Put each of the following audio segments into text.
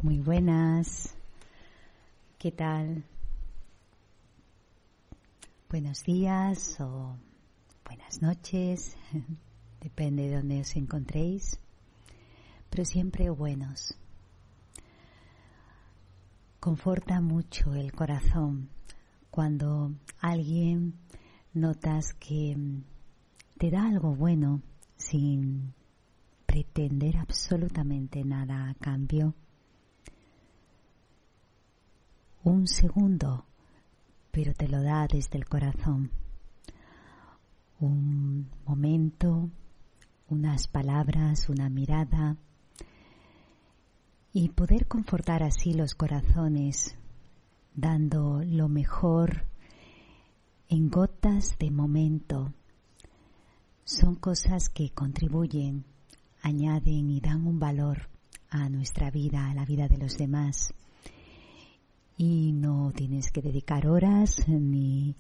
Muy buenas. ¿Qué tal? Buenos días o buenas noches, depende de dónde os encontréis, pero siempre buenos. Conforta mucho el corazón cuando alguien notas que te da algo bueno sin pretender absolutamente nada a cambio. Un segundo, pero te lo da desde el corazón. Un momento, unas palabras, una mirada, y poder confortar así los corazones, dando lo mejor en gotas de momento. Son cosas que contribuyen, añaden y dan un valor a nuestra vida, a la vida de los demás. Y no tienes que dedicar horas ni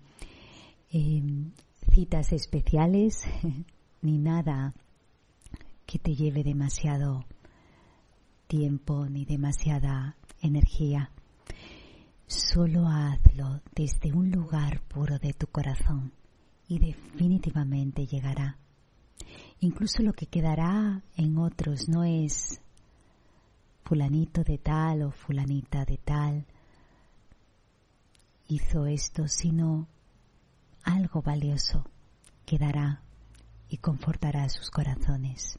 citas especiales ni nada que te lleve demasiado tiempo ni demasiada energía. Solo hazlo desde un lugar puro de tu corazón y definitivamente llegará. Incluso lo que quedará en otros no es fulanito de tal o fulanita de tal hizo esto, sino algo valioso quedará y confortará sus corazones.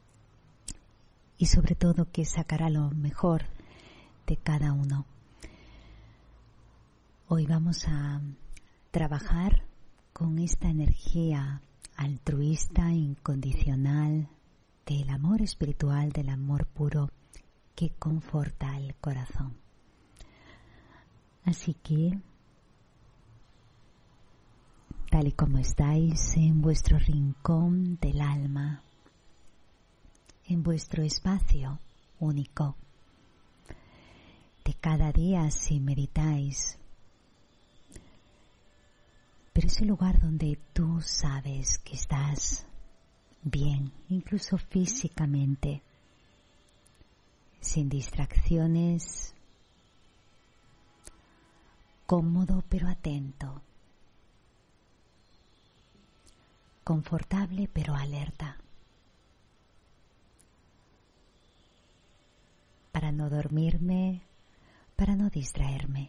Y sobre todo que sacará lo mejor de cada uno. Hoy vamos a trabajar con esta energía altruista, incondicional, del amor espiritual, del amor puro que conforta el corazón. Así que, tal y como estáis en vuestro rincón del alma, en vuestro espacio único de cada día si meditáis, pero ese lugar donde tú sabes que estás bien, incluso físicamente, sin distracciones, cómodo pero atento, confortable pero alerta, para no dormirme, para no distraerme,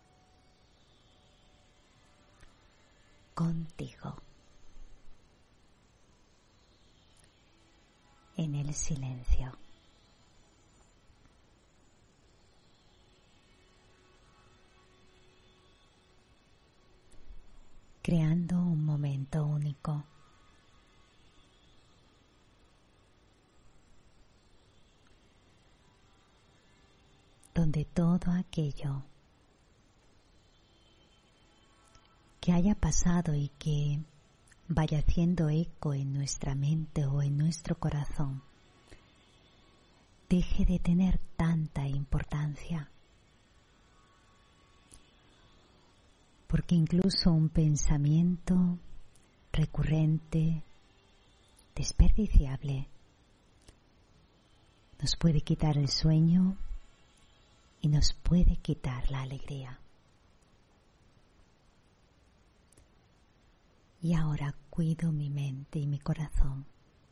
contigo, en el silencio. Creando un momento único. Donde todo aquello que haya pasado y que vaya haciendo eco en nuestra mente o en nuestro corazón deje de tener tanta importancia. Porque incluso un pensamiento recurrente, desperdiciable, nos puede quitar el sueño y nos puede quitar la alegría. Y ahora cuido mi mente y mi corazón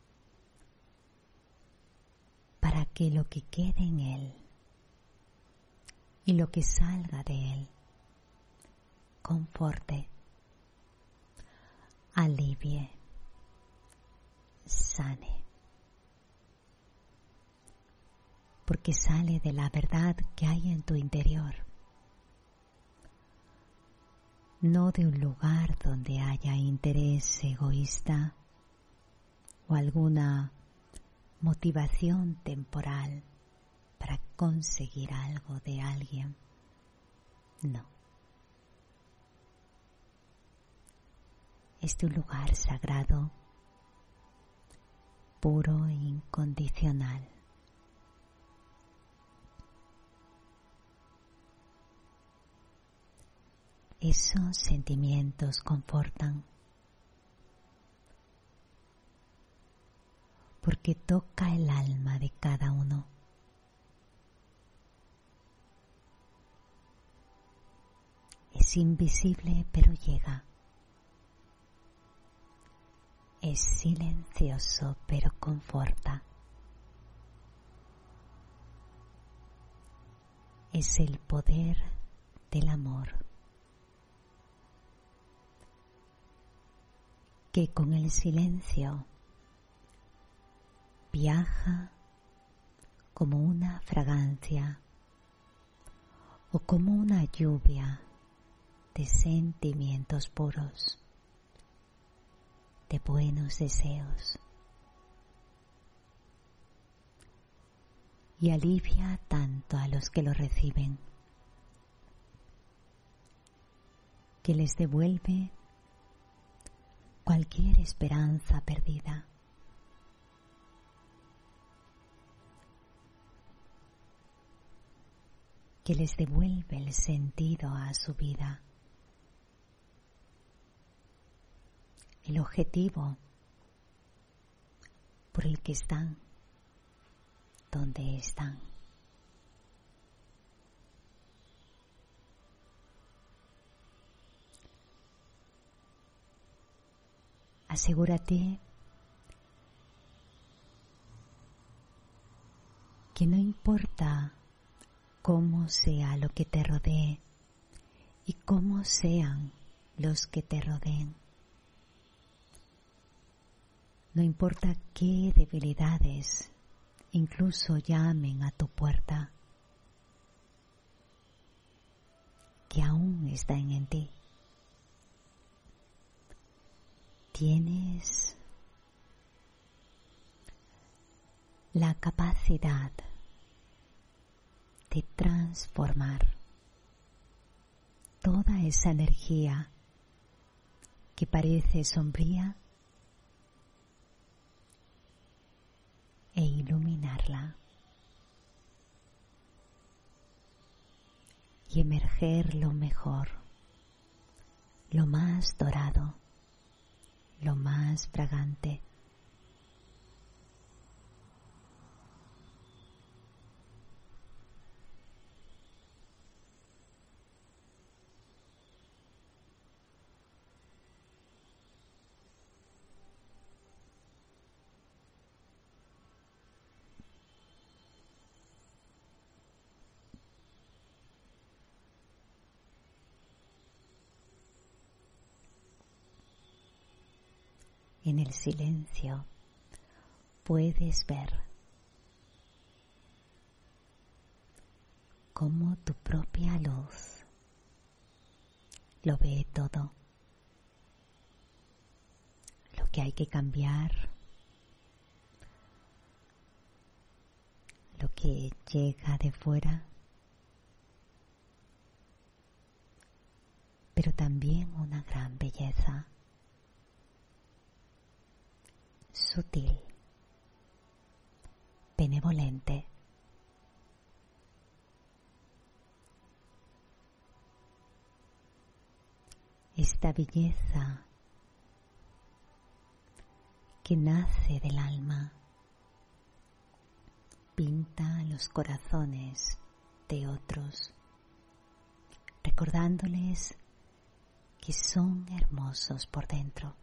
para que lo que quede en él y lo que salga de él conforte, alivie, sane. Porque sale de la verdad que hay en tu interior, no de un lugar donde haya interés egoísta o alguna motivación temporal para conseguir algo de alguien. No. Es de un lugar sagrado, puro e incondicional. Esos sentimientos confortan, porque toca el alma de cada uno. Es invisible pero llega. Es silencioso pero conforta. Es el poder del amor, que con el silencio viaja como una fragancia o como una lluvia de sentimientos puros, de buenos deseos, y alivia tanto a los que lo reciben, que les devuelve cualquier esperanza perdida. Que les devuelve el sentido a su vida, el objetivo por el que están donde están. Asegúrate que no importa cómo sea lo que te rodee y cómo sean los que te rodeen. No importa qué debilidades incluso llamen a tu puerta, que aún están en ti. Tienes la capacidad de transformar toda esa energía que parece sombría e iluminarla y emerger lo mejor, lo más dorado, lo más fragante. En el silencio puedes ver cómo tu propia luz lo ve todo, lo que hay que cambiar, lo que llega de fuera, pero también una gran belleza. Sutil, benevolente. Esta belleza que nace del alma pinta los corazones de otros, recordándoles que son hermosos por dentro.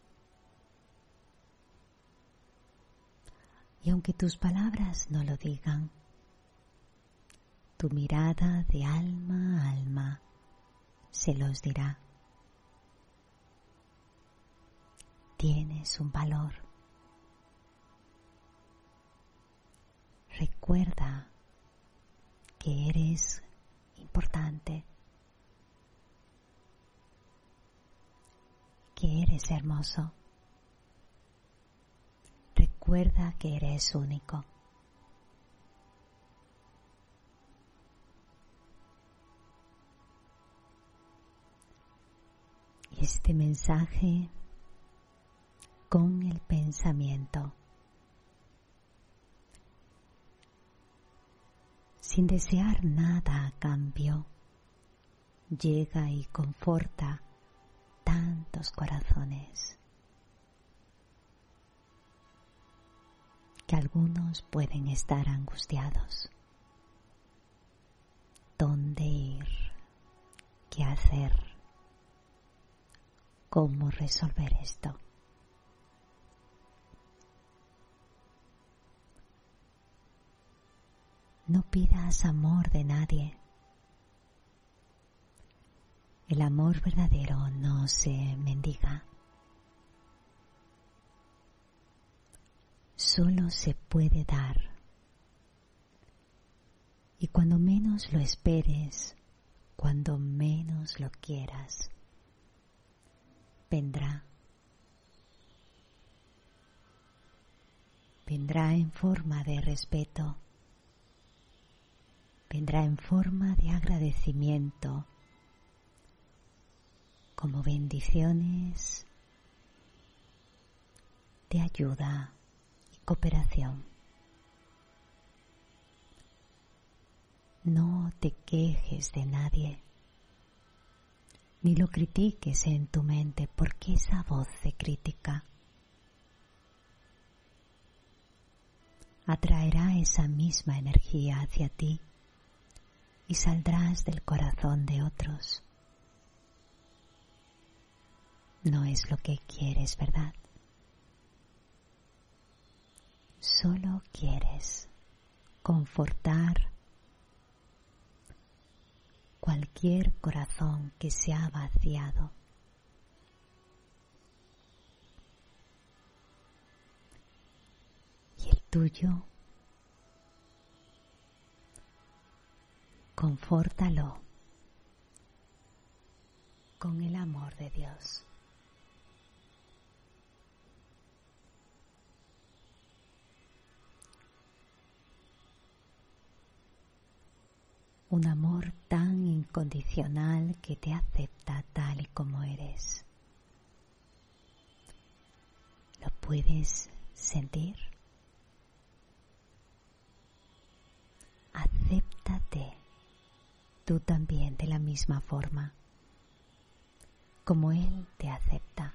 Y aunque tus palabras no lo digan, tu mirada de alma a alma se los dirá. Tienes un valor. Recuerda que eres importante, que eres hermoso. Recuerda que eres único. Este mensaje con el pensamiento, sin desear nada a cambio, llega y conforta tantos corazones que algunos pueden estar angustiados. ¿Dónde ir? qué hacer, cómo resolver esto. No pidas amor de nadie. El amor verdadero no se mendiga. Solo se puede dar. Y cuando menos lo esperes, cuando menos lo quieras, vendrá. Vendrá en forma de respeto. Vendrá en forma de agradecimiento, como bendiciones, de ayuda y cooperación. No te quejes de nadie, ni lo critiques en tu mente, porque esa voz de crítica atraerá esa misma energía hacia ti y saldrás del corazón de otros. No es lo que quieres, ¿verdad? Solo quieres confortar cualquier corazón que se ha vaciado. Y el tuyo, confórtalo con el amor de Dios. Un amor tan incondicional que te acepta tal y como eres. ¿Lo puedes sentir? Acéptate tú también de la misma forma como Él te acepta.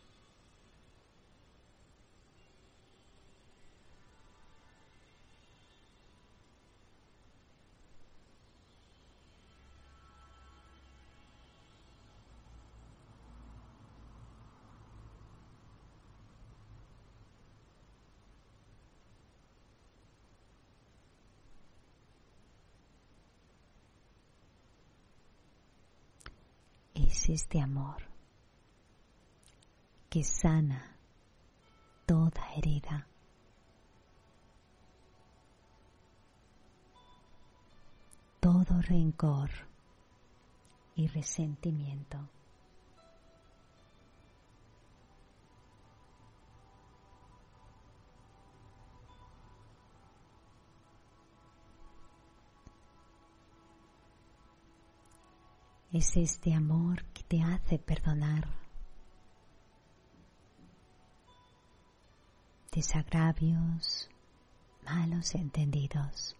Es este amor que sana toda herida, todo rencor y resentimiento. Es este amor que te hace perdonar desagravios, malos entendidos.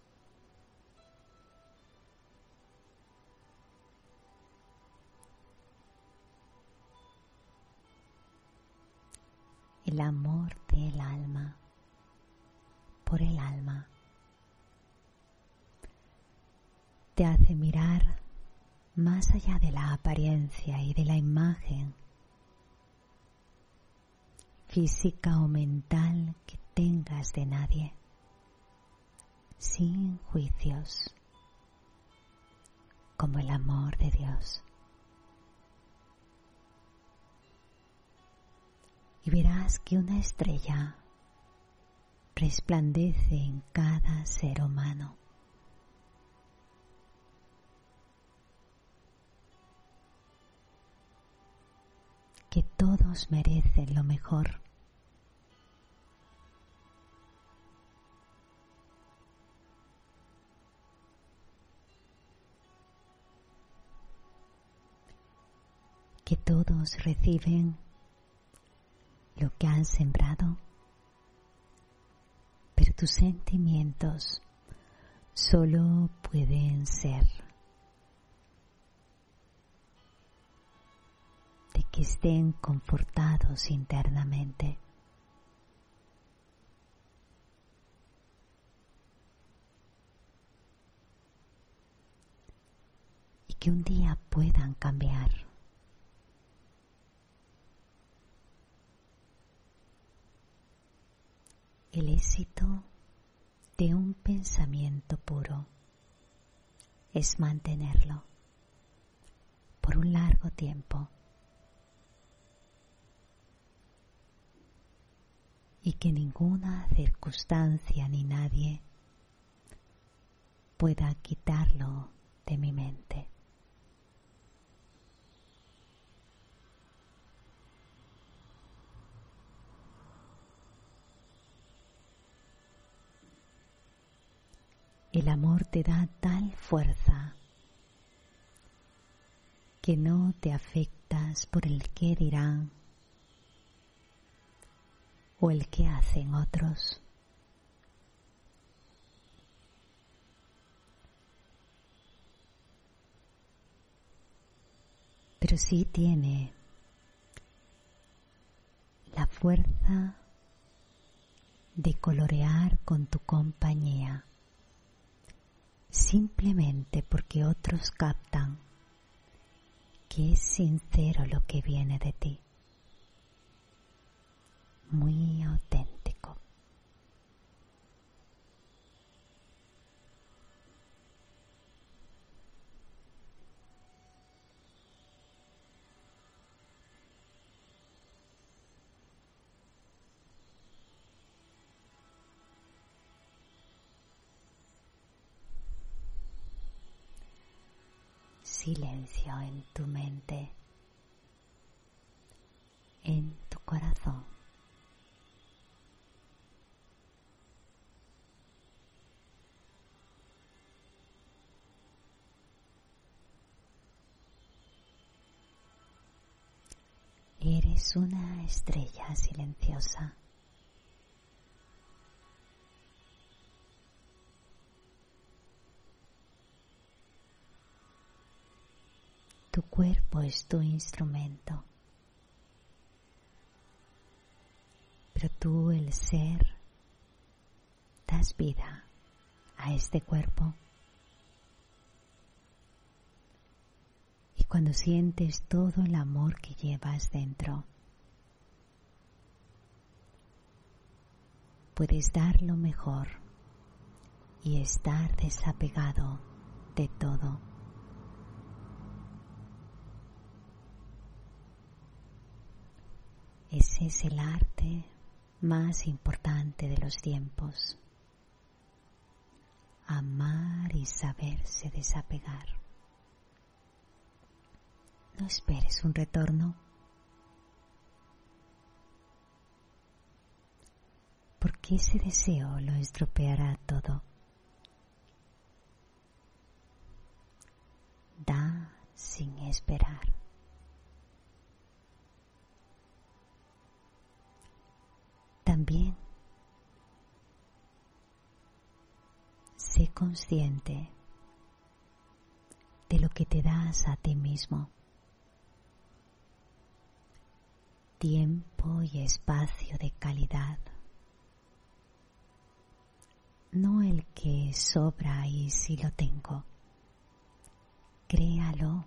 El amor del alma, por el alma, te hace mirar más allá de la apariencia y de la imagen física o mental que tengas de nadie, sin juicios, como el amor de Dios. Y verás que una estrella resplandece en cada ser humano. Que todos merecen lo mejor. Que todos reciben lo que han sembrado, pero tus sentimientos solo pueden ser de que estén confortados internamente. Y que un día puedan cambiar. El éxito de un pensamiento puro es mantenerlo por un largo tiempo y que ninguna circunstancia ni nadie pueda quitarlo de mi mente. El amor te da tal fuerza que no te afectas por el qué dirán o el qué hacen otros. Pero sí tiene la fuerza de colorear con tu compañía, simplemente porque otros captan que es sincero lo que viene de ti, muy auténtico. Silencio en tu mente, en tu corazón. Eres una estrella silenciosa. Tu cuerpo es tu instrumento, pero tú, el ser, das vida a este cuerpo. Y cuando sientes todo el amor que llevas dentro, puedes dar lo mejor y estar desapegado de todo. Ese es el arte más importante de los tiempos. Amar y saberse desapegar. No esperes un retorno, porque ese deseo lo estropeará todo. Da sin esperar. También sé consciente de lo que te das a ti mismo. Tiempo y espacio de calidad. No el que sobra y si lo tengo. Créalo.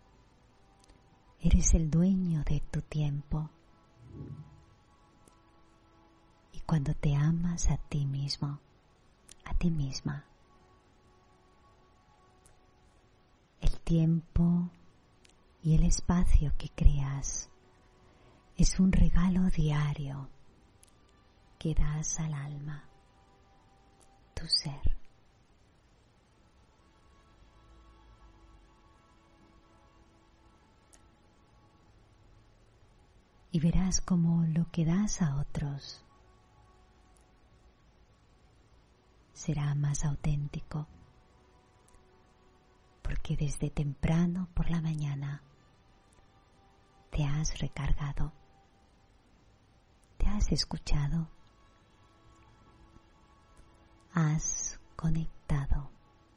Eres el dueño de tu tiempo. Y cuando te amas a ti mismo, a ti misma, el tiempo y el espacio que creas es un regalo diario que das al alma, tu ser. Y verás cómo lo que das a otros será más auténtico, porque desde temprano por la mañana te has recargado, te has escuchado, has conectado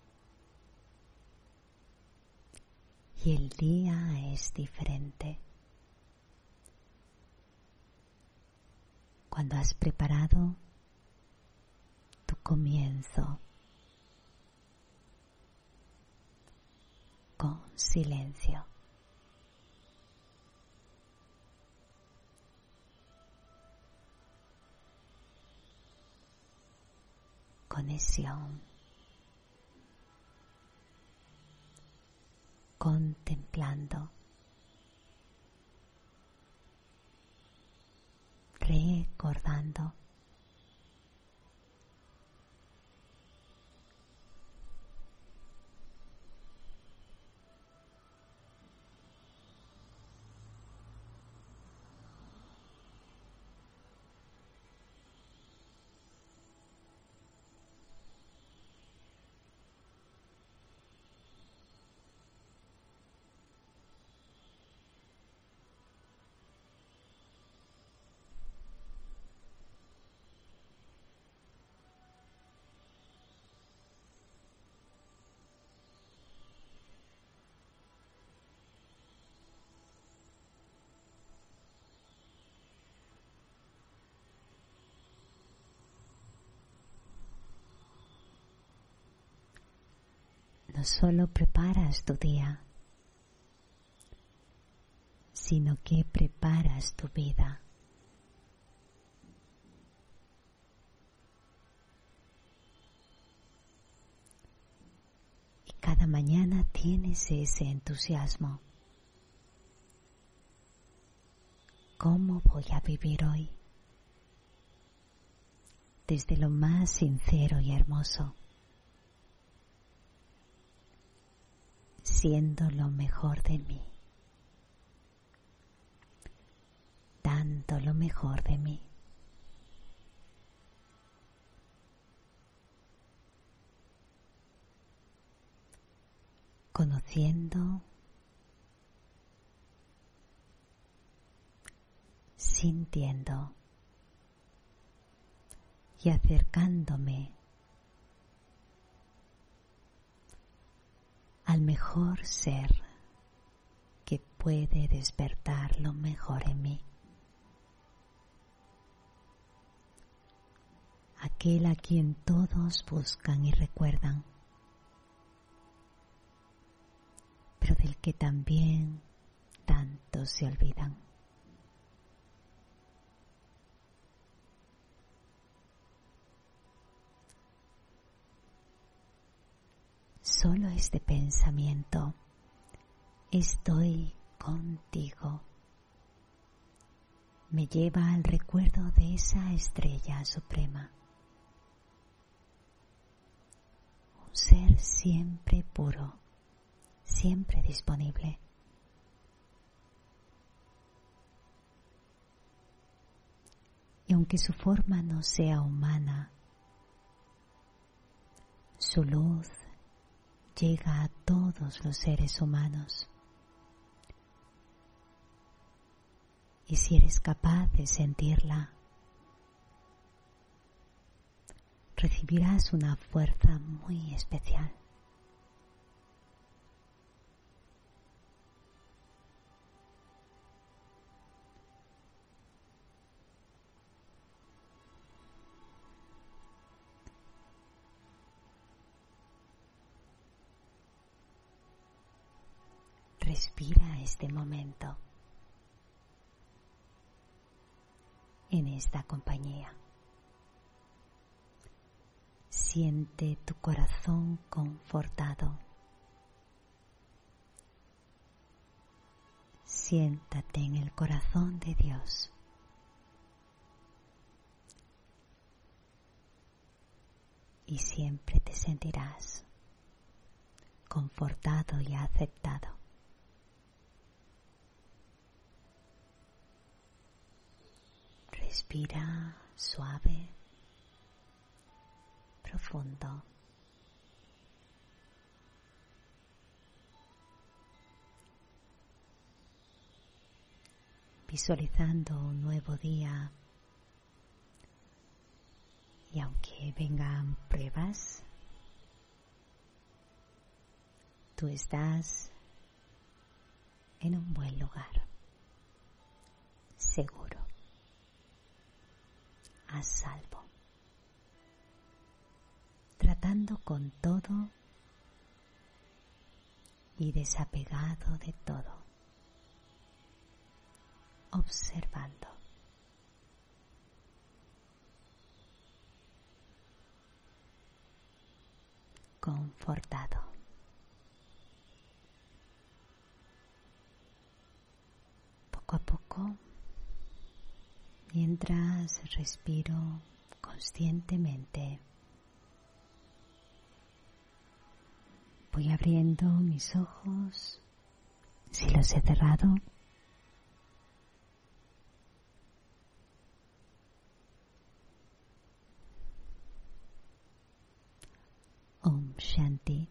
y el día es diferente. Cuando has preparado tu comienzo con silencio. Conexión. Contemplando. Recordando. No solo preparas tu día, sino que preparas tu vida. Y cada mañana tienes ese entusiasmo. ¿Cómo voy a vivir hoy? Desde lo más sincero y hermoso, siendo lo mejor de mí, dando lo mejor de mí. Conociendo, sintiendo y acercándome al mejor ser que puede despertar lo mejor en mí. Aquel a quien todos buscan y recuerdan, pero del que también tantos se olvidan. Solo este pensamiento, estoy contigo, me lleva al recuerdo de esa estrella suprema. Un ser siempre puro, siempre disponible. Y aunque su forma no sea humana, su luz llega a todos los seres humanos. Y si eres capaz de sentirla, recibirás una fuerza muy especial. Respira este momento en esta compañía. Siente tu corazón confortado. Siéntate en el corazón de Dios. Y siempre te sentirás confortado y aceptado. Respira suave, profundo. Visualizando un nuevo día. Y aunque vengan pruebas, tú estás en un buen lugar, seguro, a salvo, tratando con todo y desapegado de todo, observando. Confortado. Poco a poco, mientras respiro conscientemente, voy abriendo mis ojos, si los he cerrado. Om Shanti.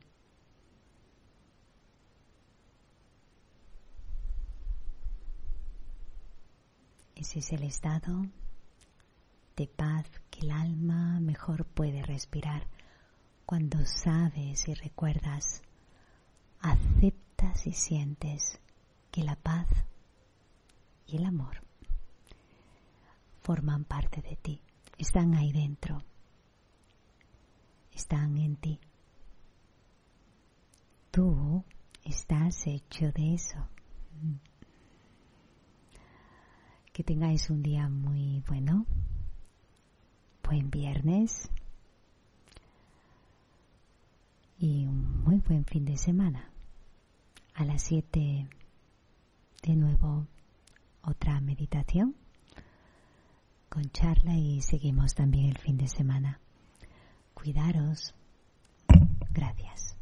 Ese es el estado de paz que el alma mejor puede respirar cuando sabes y recuerdas, aceptas y sientes que la paz y el amor forman parte de ti, están ahí dentro, están en ti. Tú estás hecho de eso. Que tengáis un día muy bueno, buen viernes y un muy buen fin de semana. A las 7 de nuevo otra meditación con charla y seguimos también el fin de semana. Cuidaros. Gracias.